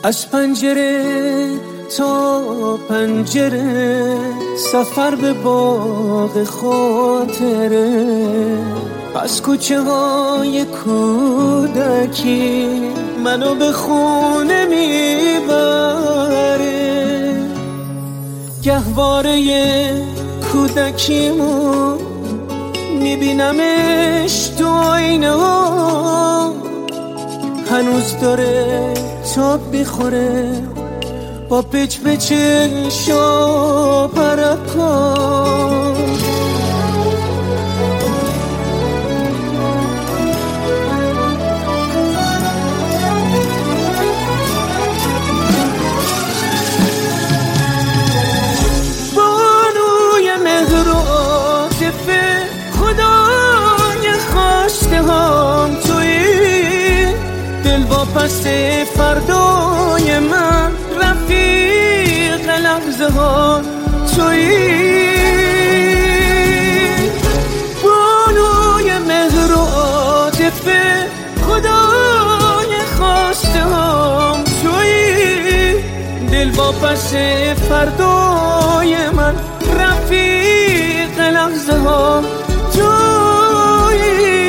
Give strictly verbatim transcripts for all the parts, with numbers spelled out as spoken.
از پنجره تا پنجره سفر به باغ خاطره، از کوچه های کودکی منو به خونه میبره. گهواره کودکیمو میبینمش تو آینه ها، هنوز داره تاب میخوره با پچ پچش و پرکا. بانوی مهر و عاطفه خدای خواسته هم تویی، دل با پس فردای من رفیق لحظه ها تویی. بانوی مهر و عاطفه خدای خواسته هم تویی، دل با پس فردای من رفیق لحظه ها تویی.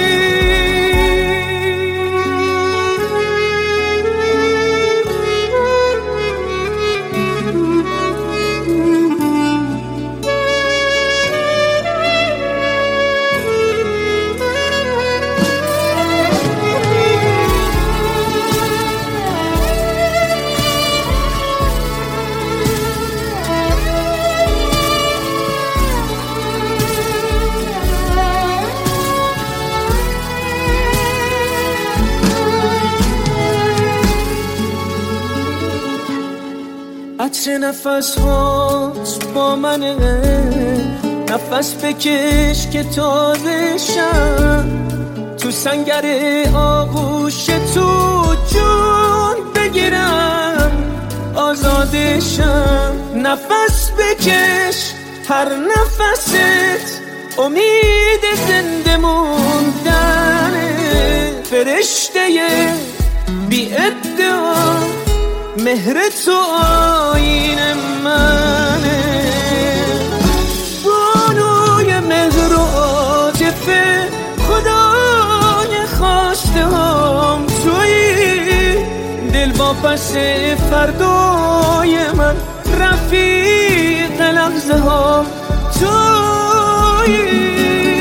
عطر نفس هات با منه، نفس بکش که تازه شم، تو سنگر آغوش تو جون بگیرم آزادشم. نفس بکش هر نفست امید زنده موندنه، فرشته بی ادعا مهر تو آیین منه. بانوی مهر و عاطفه خدای خواسته هم تویی، دل با پس فردای من رفیق لحظه ها تویی.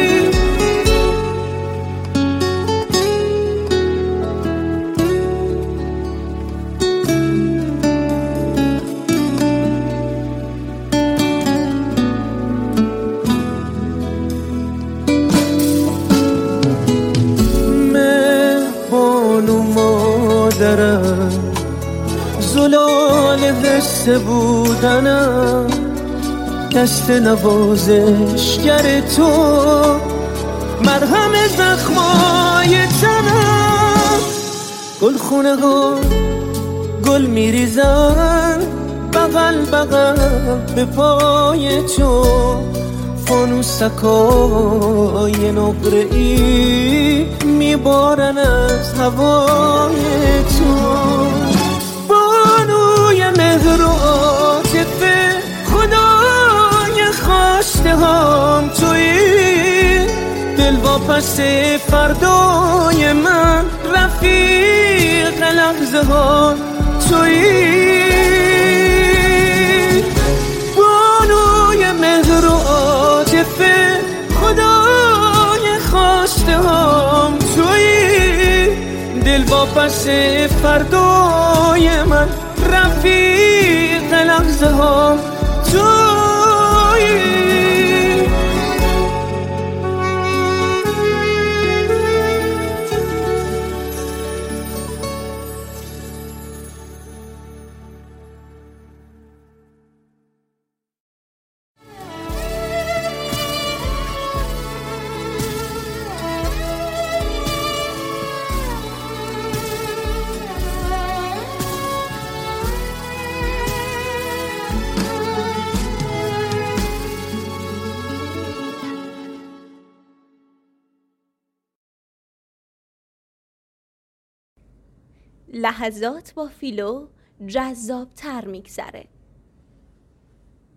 زلال حس بودنم، دست نوازشگر تو، مرهم زخمای تنم. گلخونه ها گل میریزن بغل بغل به پای تو، فانوسکای نقره‌ای میبارن از هوای تو. بانوی مهر و عاطفه خدای خواسته هم تویی، دل با پس فردای من رفیق لحظه ها تویی. بانوی مهر و عاطفه خدای خواسته هم تویی، دل با پس فردای من رفیق لحظه ها تویی. لحظات با فیلو جذاب تر میگذره.